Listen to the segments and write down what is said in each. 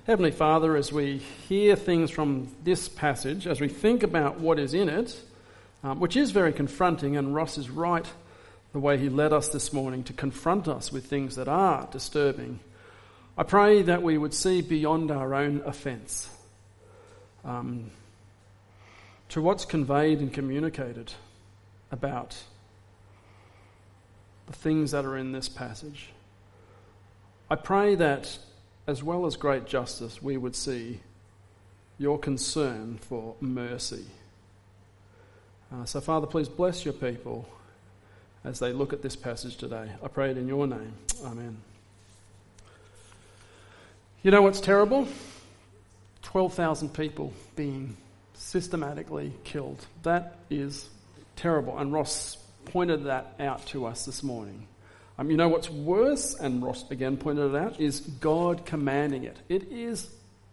Heavenly Father, as we hear things from this passage, as we think about what is in it, which is very confronting, and Ross is right the way he led us this morning to confront us with things that are disturbing, I pray that we would see beyond our own offence to what's conveyed and communicated about the things that are in this passage. I pray that, as well as great justice, we would see your concern for mercy. So, Father, please bless your people as they look at this passage today. I pray it in your name. Amen. You know what's terrible? 12,000 people being systematically killed. That is terrible. And Ross pointed that out to us this morning. You know what's worse, and Ross again pointed it out, is God commanding it. It is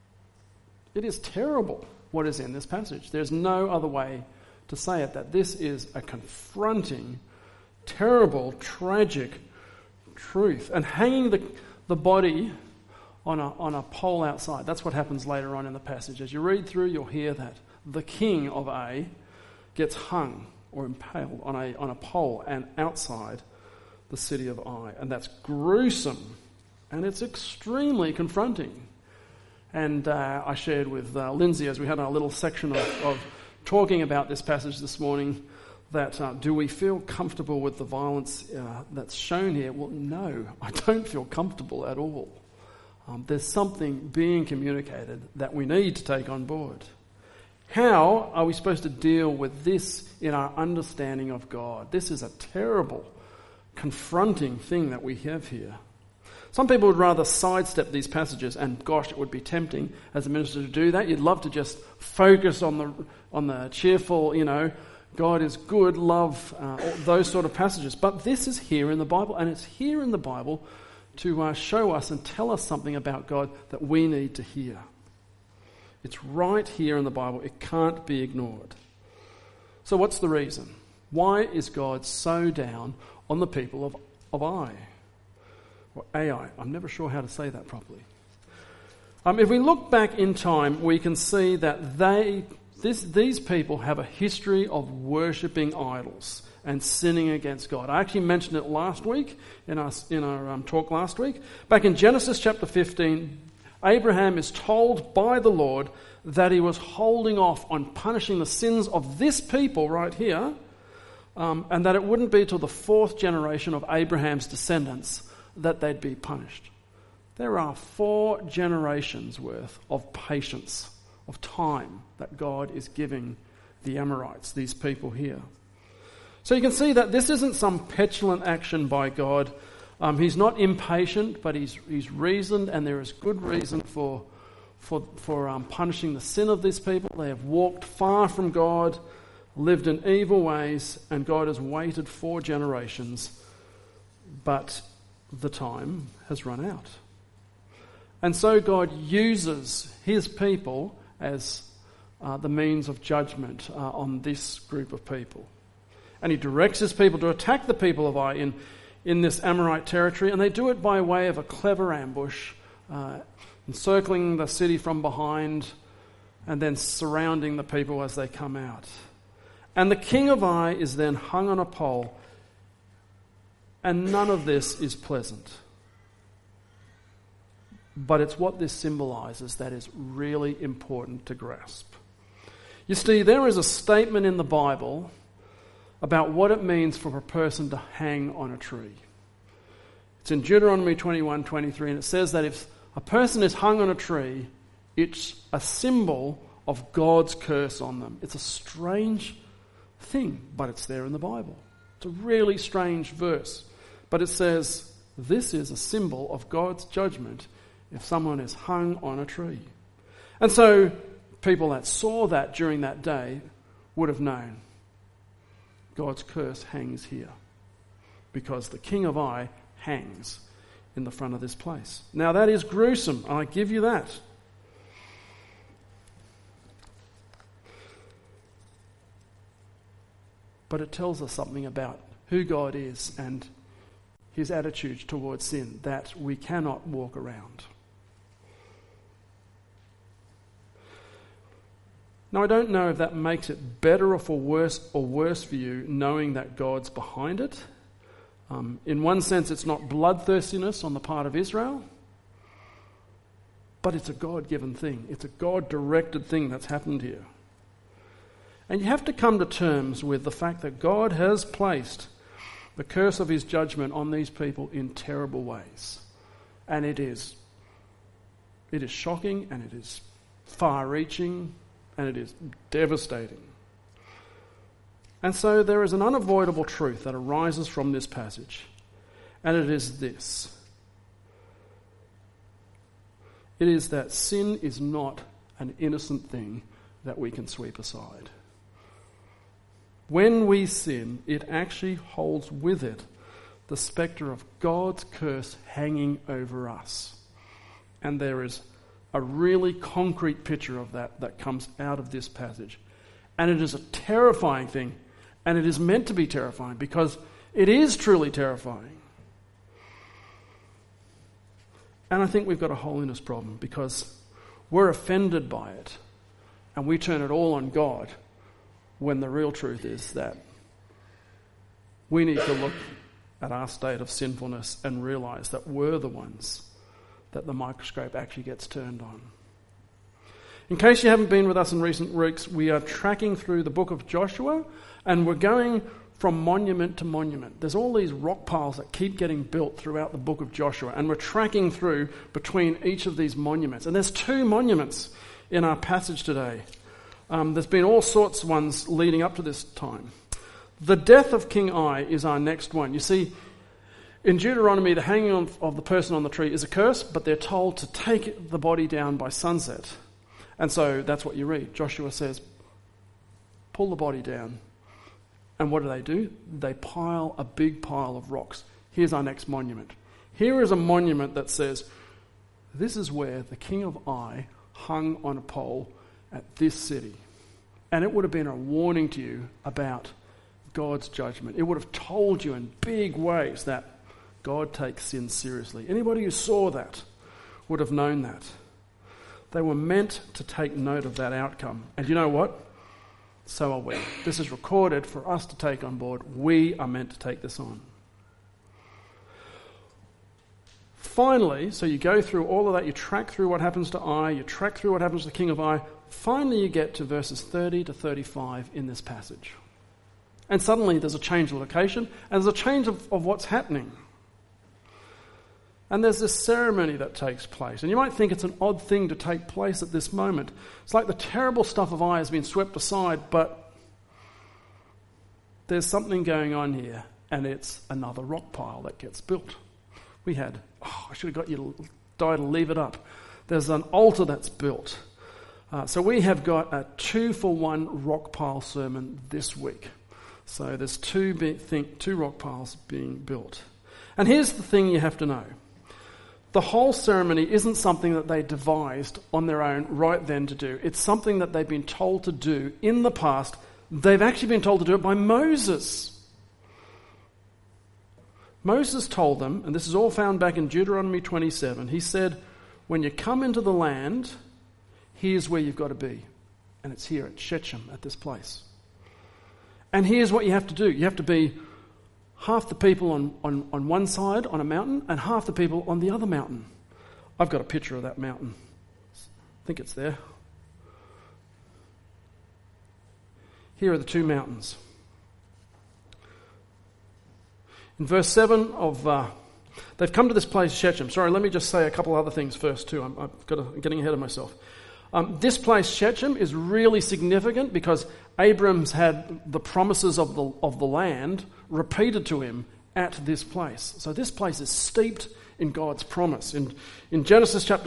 terrible what is in this passage. There's no other way to say it, that this is a confronting, terrible, tragic truth. And hanging the body on a pole outside, that's what happens later on in the passage. As you read through, you'll hear that the king of A gets hung or impaled on a pole and outside the city of Ai. And that's gruesome, and it's extremely confronting. And I shared with Lindsay, as we had our little section of talking about this passage this morning, that do we feel comfortable with the violence that's shown here? Well, no, I don't feel comfortable at all. There's something being communicated that we need to take on board. How are we supposed to deal with this in our understanding of God? This is a terrible, confronting thing that we have here. Some people would rather sidestep these passages, and gosh, it would be tempting as a minister to do that. You'd love to just focus on the cheerful, God is good, love, those sort of passages. But this is here in the Bible, and it's here in the Bible to show us and tell us something about God that we need to hear. It's right here in the Bible. It can't be ignored. So what's the reason? Why is God so down on the people of Ai? Or Ai. I'm never sure how to say that properly. If we look back in time, we can see that these people have a history of worshipping idols and sinning against God. I actually mentioned it last week in our talk last week. Back in Genesis chapter 15, Abraham is told by the Lord that he was holding off on punishing the sins of this people right here, and that it wouldn't be till the fourth generation of Abraham's descendants that they'd be punished. There are 4 generations worth of patience, of time that God is giving the Amorites, these people here. So you can see that this isn't some petulant action by God. He's not impatient, but he's reasoned, and there is good reason for punishing the sin of these people. They have walked far from God, lived in evil ways, and God has waited 4 generations, but the time has run out. And so God uses his people as the means of judgment on this group of people. And he directs his people to attack the people of Ai in this Amorite territory, and they do it by way of a clever ambush, encircling the city from behind and then surrounding the people as they come out. And the king of Ai is then hung on a pole, and none of this is pleasant. But it's what this symbolizes that is really important to grasp. You see, there is a statement in the Bible about what it means for a person to hang on a tree. It's in Deuteronomy 21:23, and it says that if a person is hung on a tree, it's a symbol of God's curse on them. It's a strange thing, but it's there in the Bible. It's a really strange verse. But it says, this is a symbol of God's judgment if someone is hung on a tree. And so people that saw that during that day would have known God's curse hangs here, because the king of Ai hangs in the front of this place. Now that is gruesome, I give you that. But it tells us something about who God is and his attitude towards sin that we cannot walk around. Now, I don't know if that makes it better or worse for you knowing that God's behind it. In one sense, it's not bloodthirstiness on the part of Israel, but it's a God-given thing. It's a God-directed thing that's happened here. And you have to come to terms with the fact that God has placed the curse of his judgment on these people in terrible ways. And it is shocking, and it is far-reaching, and it is devastating. And so there is an unavoidable truth that arises from this passage, and it is this. It is that sin is not an innocent thing that we can sweep aside. When we sin, it actually holds with it the spectre of God's curse hanging over us. And there is a really concrete picture of that comes out of this passage. And it is a terrifying thing, and it is meant to be terrifying because it is truly terrifying. And I think we've got a holiness problem because we're offended by it and we turn it all on God, when the real truth is that we need to look at our state of sinfulness and realize that we're the ones that the microscope actually gets turned on. In case you haven't been with us in recent weeks, we are tracking through the book of Joshua, and we're going from monument to monument. There's all these rock piles that keep getting built throughout the book of Joshua, and we're tracking through between each of these monuments. And there's 2 monuments in our passage today. There's been all sorts of ones leading up to this time. The death of King Ai is our next one. You see, in Deuteronomy, the hanging of the person on the tree is a curse, but they're told to take the body down by sunset. And so that's what you read. Joshua says, pull the body down. And what do? They pile a big pile of rocks. Here's our next monument. Here is a monument that says, this is where the king of Ai hung on a pole at this city. And it would have been a warning to you about God's judgment. It would have told you in big ways that God takes sin seriously. Anybody who saw that would have known that. They were meant to take note of that outcome. And you know what? So are we. This is recorded for us to take on board. We are meant to take this on. Finally, so you go through all of that, you track through what happens to Ai, you track through what happens to the king of Ai. Finally, you get to verses 30 to 35 in this passage. And suddenly there's a change of location, and there's a change of what's happening. And there's this ceremony that takes place. And you might think it's an odd thing to take place at this moment. It's like the terrible stuff of Ai has been swept aside, but there's something going on here, and it's another rock pile that gets built. We had, I should have got you to die to leave it up. There's an altar that's built. So we have got a 2-for-1 rock pile sermon this week. So there's 2 rock piles being built. And here's the thing you have to know. The whole ceremony isn't something that they devised on their own right then to do. It's something that they've been told to do in the past. They've actually been told to do it by Moses. Moses told them, and this is all found back in Deuteronomy 27, he said, when you come into the land, here's where you've got to be. And it's here at Shechem, at this place. And here's what you have to do. You have to be half the people on one side on a mountain and half the people on the other mountain. I've got a picture of that mountain. I think it's there. Here are the 2 mountains. In verse 7 of... they've come to this place, Shechem. Sorry, let me just say a couple other things first too. I'm getting ahead of myself. This place, Shechem, is really significant because Abram's had the promises of the land repeated to him at this place. So this place is steeped in God's promise. In Genesis chapter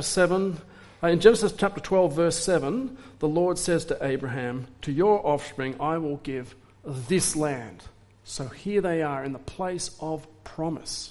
12, verse 7, the Lord says to Abraham, to your offspring I will give this land. So here they are in the place of promise.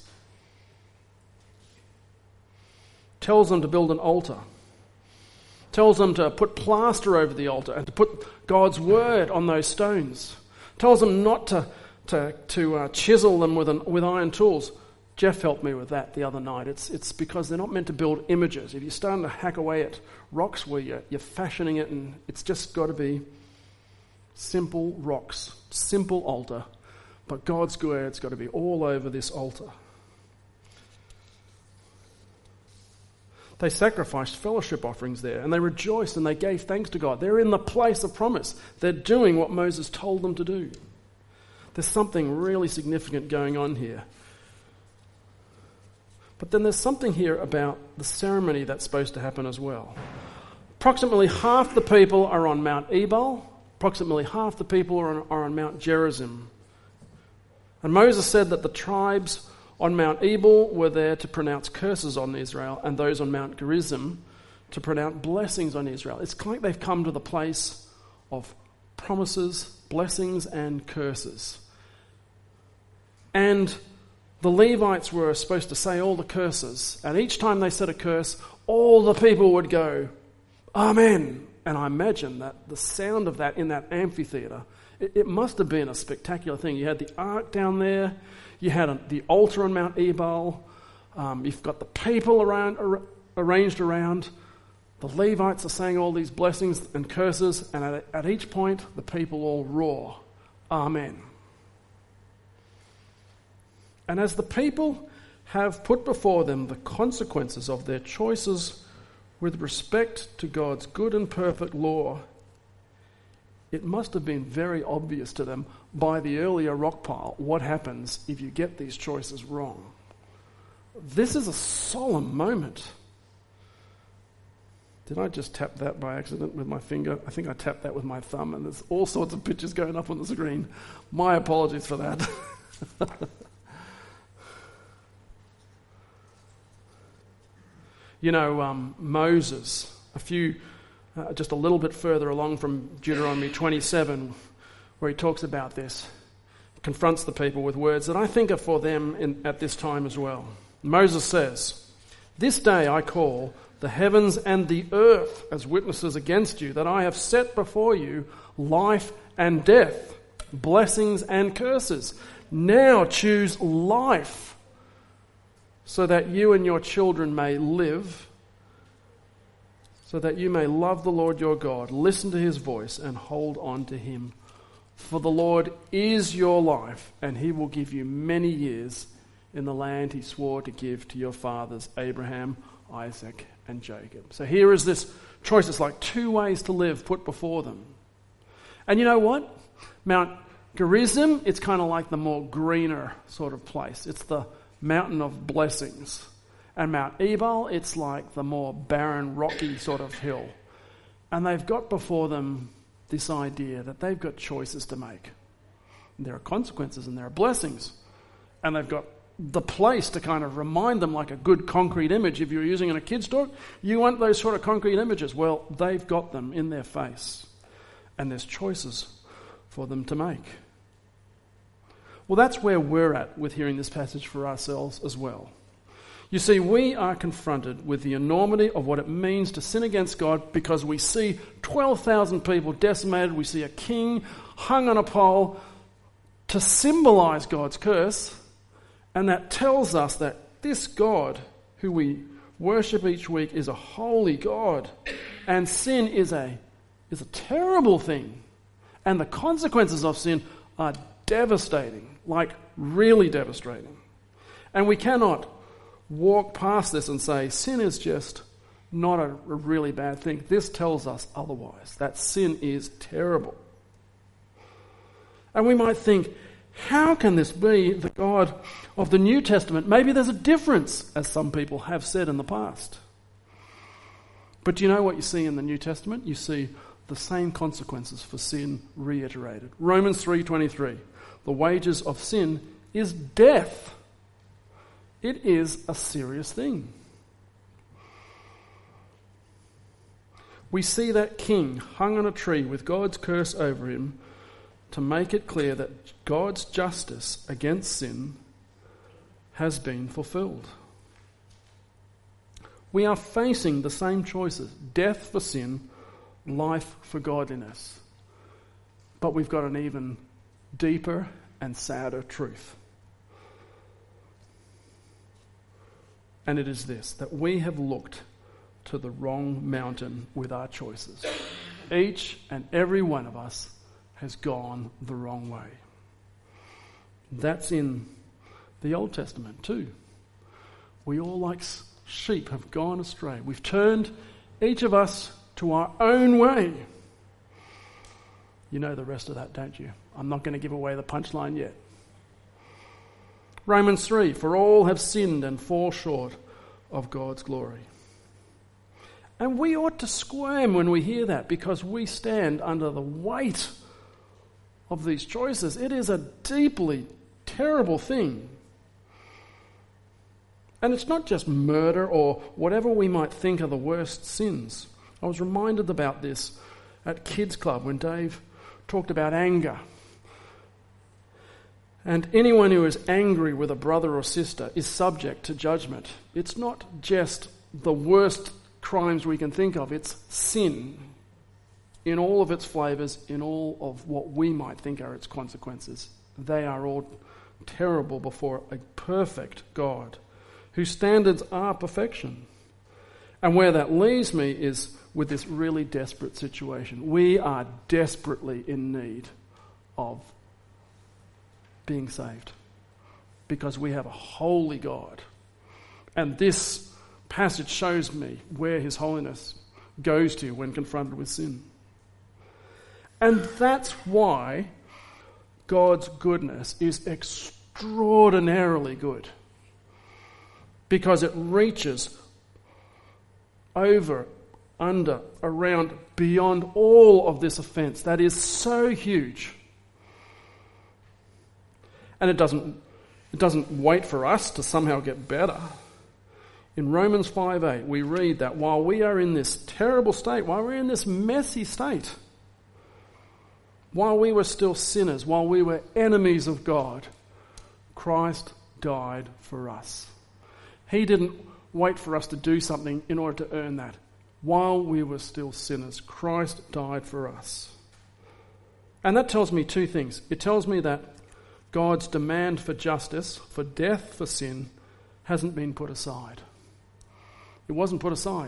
Tells them to build an altar. Tells them to put plaster over the altar and to put God's word on those stones. Tells them not to chisel them with iron tools. Jeff helped me with that the other night. It's because they're not meant to build images. If you're starting to hack away at rocks where you're fashioning it, and it's just got to be simple rocks, simple altar, but God's word's got to be all over this altar. They sacrificed fellowship offerings there, and they rejoiced and they gave thanks to God. They're in the place of promise. They're doing what Moses told them to do. There's something really significant going on here. But then there's something here about the ceremony that's supposed to happen as well. Approximately half the people are on Mount Ebal. Approximately half the people are on Mount Gerizim. And Moses said that the tribes on Mount Ebal were there to pronounce curses on Israel, and those on Mount Gerizim to pronounce blessings on Israel. It's like they've come to the place of promises, blessings, and curses. And the Levites were supposed to say all the curses, and each time they said a curse, all the people would go, Amen. And I imagine that the sound of that in that amphitheatre, it must have been a spectacular thing. You had the ark down there, you had the altar on Mount Ebal, you've got the people arranged around, the Levites are saying all these blessings and curses, and at each point the people all roar, Amen. And as the people have put before them the consequences of their choices with respect to God's good and perfect law, it must have been very obvious to them by the earlier rock pile what happens if you get these choices wrong. This is a solemn moment. Did I just tap that by accident with my finger? I think I tapped that with my thumb, and there's all sorts of pictures going up on the screen. My apologies for that. You know, Moses, just a little bit further along from Deuteronomy 27, where he talks about this, confronts the people with words that I think are for them at this time as well. Moses says, "This day I call the heavens and the earth as witnesses against you, that I have set before you life and death, blessings and curses. Now choose life, so that you and your children may live, so that you may love the Lord your God, listen to his voice, and hold on to him. For the Lord is your life, and he will give you many years in the land he swore to give to your fathers, Abraham, Isaac, and Jacob." So here is this choice. It's like two ways to live put before them. And you know what? Mount Gerizim, it's kind of like the more greener sort of place. It's the mountain of blessings. And Mount Ebal, it's like the more barren, rocky sort of hill. And they've got before them this idea that they've got choices to make. And there are consequences and there are blessings. And they've got the place to kind of remind them, like a good concrete image. If you're using in a kid's talk, you want those sort of concrete images. Well, they've got them in their face. And there's choices for them to make. Well, that's where we're at with hearing this passage for ourselves as well. You see, we are confronted with the enormity of what it means to sin against God, because we see 12,000 people decimated. We see a king hung on a pole to symbolize God's curse. And that tells us that this God who we worship each week is a holy God. And sin is a terrible thing. And the consequences of sin are devastating, like really devastating. And we cannot walk past this and say sin is just not a really bad thing. This tells us otherwise, that sin is terrible. And we might think, how can this be the God of the New Testament? Maybe there's a difference, as some people have said in the past. But do you know what you see in the New Testament? You see the same consequences for sin reiterated. Romans 3:23. The wages of sin is death. It is a serious thing. We see that king hung on a tree with God's curse over him to make it clear that God's justice against sin has been fulfilled. We are facing the same choices: death for sin, life for godliness. But we've got an even deeper and sadder truth. And it is this, that we have looked to the wrong mountain with our choices. Each and every one of us has gone the wrong way. That's in the Old Testament too. We all, like sheep, have gone astray. We've turned, each of us, to our own way. You know the rest of that, don't you? I'm not going to give away the punchline yet. Romans 3, for all have sinned and fall short of God's glory. And we ought to squirm when we hear that, because we stand under the weight of these choices. It is a deeply terrible thing. And it's not just murder or whatever we might think are the worst sins. I was reminded about this at Kids Club when Dave talked about anger. And anyone who is angry with a brother or sister is subject to judgment. It's not just the worst crimes we can think of, it's sin in all of its flavours, in all of what we might think are its consequences. They are all terrible before a perfect God, whose standards are perfection. And where that leaves me is with this really desperate situation. We are desperately in need of being saved, because we have a holy God. And this passage shows me where his holiness goes to when confronted with sin. And that's why God's goodness is extraordinarily good, because it reaches over, under, around, beyond all of this offence that is so huge. And it doesn't wait for us to somehow get better. In Romans 5:8, we read that while we are in this terrible state, while we're in this messy state, while we were still sinners, while we were enemies of God, Christ died for us. He didn't wait for us to do something in order to earn that. While we were still sinners, Christ died for us. And that tells me two things. It tells me that God's demand for justice, for death for sin, hasn't been put aside. It wasn't put aside.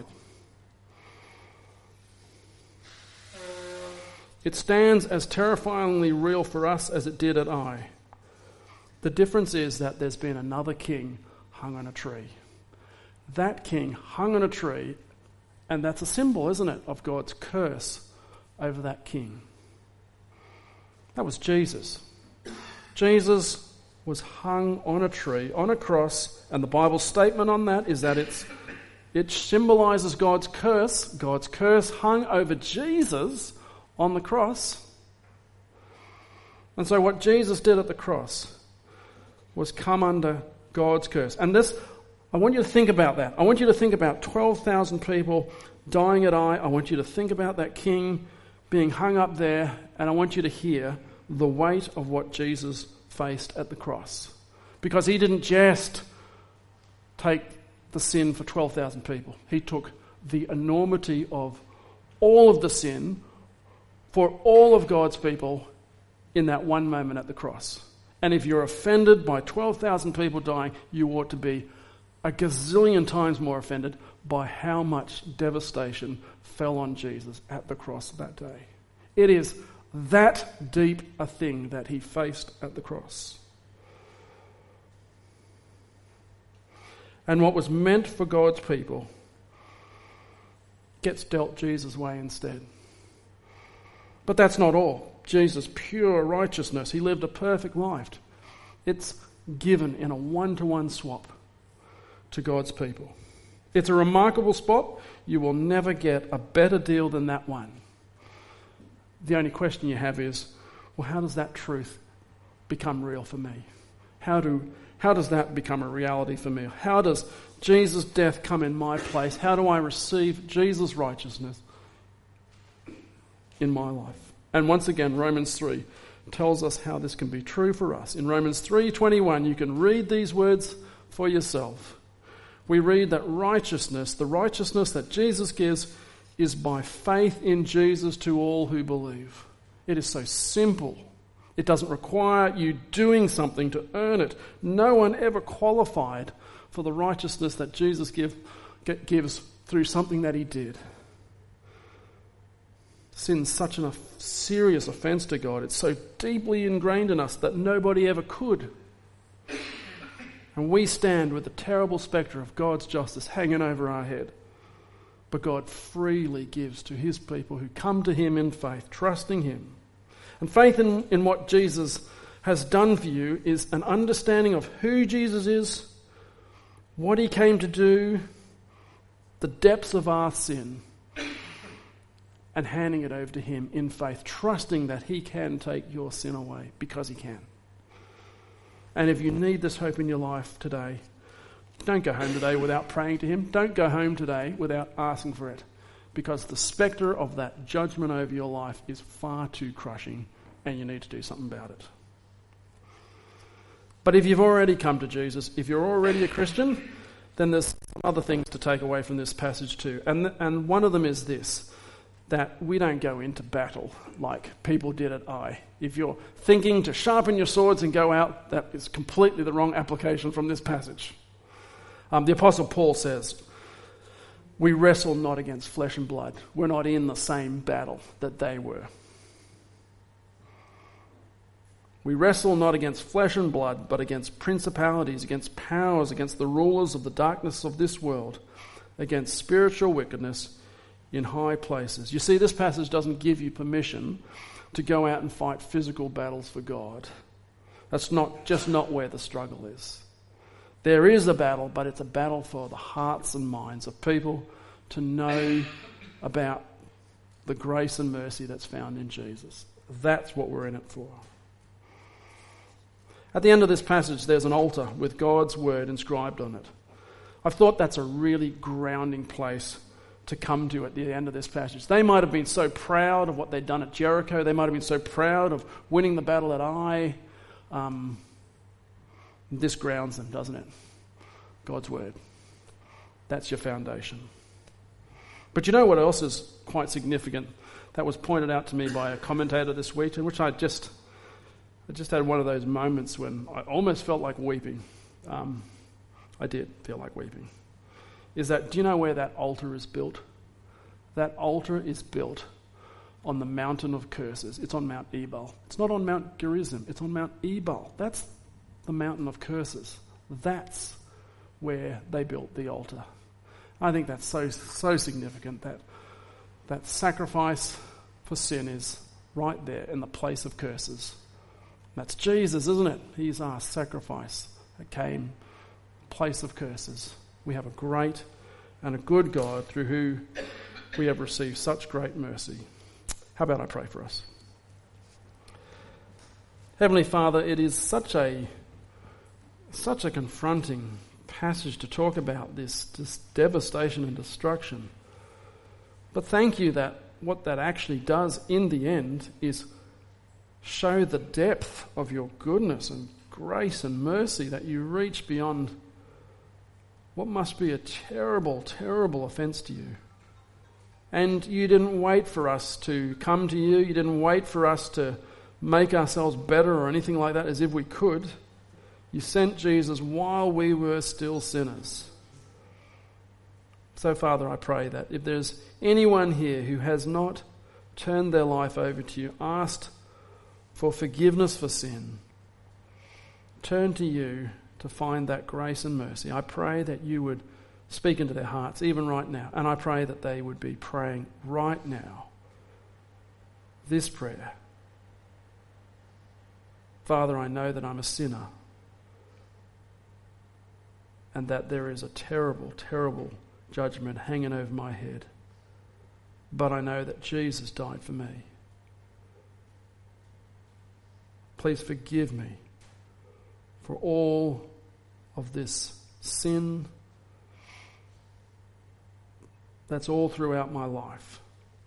It stands as terrifyingly real for us as it did at Ai. The difference is that there's been another king hung on a tree. That king hung on a tree, and that's a symbol, isn't it, of God's curse over that king. That was Jesus. Jesus was hung on a tree, on a cross, and the Bible's statement on that is that it symbolises God's curse hung over Jesus on the cross. And so what Jesus did at the cross was come under God's curse. And this, I want you to think about that. I want you to think about 12,000 people dying at Ai. I want you to think about that king being hung up there, and I want you to hear the weight of what Jesus faced at the cross. Because he didn't just take the sin for 12,000 people. He took the enormity of all of the sin for all of God's people in that one moment at the cross. And if you're offended by 12,000 people dying, you ought to be a gazillion times more offended by how much devastation fell on Jesus at the cross that day. It is that deep a thing that he faced at the cross. And what was meant for God's people gets dealt Jesus' way instead. But that's not all. Jesus' pure righteousness, he lived a perfect life. It's given in a one-to-one swap to God's people. It's a remarkable spot. You will never get a better deal than that one. The only question you have is, well, how does that truth become real for me? How does that become a reality for me? How does Jesus' death come in my place? How do I receive Jesus' righteousness in my life? And once again, Romans 3 tells us how this can be true for us. In Romans 3:21, you can read these words for yourself. We read that righteousness, the righteousness that Jesus gives, is by faith in Jesus to all who believe. It is so simple. It doesn't require you doing something to earn it. No one ever qualified for the righteousness that Jesus gives through something that he did. Sin's such a serious offence to God. It's so deeply ingrained in us that nobody ever could. And we stand with the terrible spectre of God's justice hanging over our head. But God freely gives to his people who come to him in faith, trusting him. And faith in what Jesus has done for you is an understanding of who Jesus is, what he came to do, the depths of our sin, and handing it over to him in faith, trusting that he can take your sin away because he can. And if you need this hope in your life today, don't go home today without praying to him. Don't go home today without asking for it, because the spectre of that judgment over your life is far too crushing and you need to do something about it. But if you've already come to Jesus, if you're already a Christian, then there's some other things to take away from this passage too. And one of them is this, that we don't go into battle like people did at Ai. If you're thinking to sharpen your swords and go out, that is completely the wrong application from this passage. The Apostle Paul says, we wrestle not against flesh and blood. We're not in the same battle that they were. We wrestle not against flesh and blood, but against principalities, against powers, against the rulers of the darkness of this world, against spiritual wickedness in high places. You see, this passage doesn't give you permission to go out and fight physical battles for God. That's not where the struggle is. There is a battle, but it's a battle for the hearts and minds of people to know about the grace and mercy that's found in Jesus. That's what we're in it for. At the end of this passage, there's an altar with God's word inscribed on it. I've thought that's a really grounding place to come to at the end of this passage. They might have been so proud of what they'd done at Jericho. They might have been so proud of winning the battle at Ai. This grounds them, doesn't it? God's word. That's your foundation. But you know what else is quite significant? That was pointed out to me by a commentator this week, in which I just had one of those moments when I almost felt like weeping. I did feel like weeping. Is that, do you know where that altar is built? That altar is built on the mountain of curses. It's on Mount Ebal. It's not on Mount Gerizim. It's on Mount Ebal. That's the mountain of curses. That's where they built the altar. I think that's so significant that sacrifice for sin is right there in the place of curses. That's Jesus, isn't it? He's our sacrifice that came, place of curses. We have a great and a good God through who we have received such great mercy. How about I pray for us? Heavenly Father, it is such a confronting passage to talk about this devastation and destruction. But thank you that what that actually does in the end is show the depth of your goodness and grace and mercy, that you reach beyond what must be a terrible, terrible offence to you. And you didn't wait for us to come to you. You didn't wait for us to make ourselves better or anything like that, as if we could. You sent Jesus while we were still sinners. So, Father, I pray that if there's anyone here who has not turned their life over to you, asked for forgiveness for sin, turn to you to find that grace and mercy, I pray that you would speak into their hearts even right now. And I pray that they would be praying right now this prayer. Father, I know that I'm a sinner and that there is a terrible, terrible judgment hanging over my head. But I know that Jesus died for me. Please forgive me for all of this sin that's all throughout my life.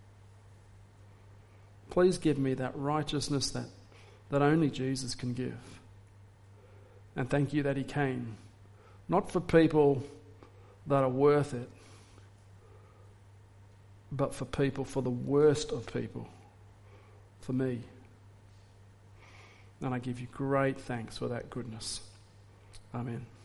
Please give me that righteousness that only Jesus can give. And thank you that he came, not for people that are worth it, but for people, for the worst of people, for me. And I give you great thanks for that goodness. Amen.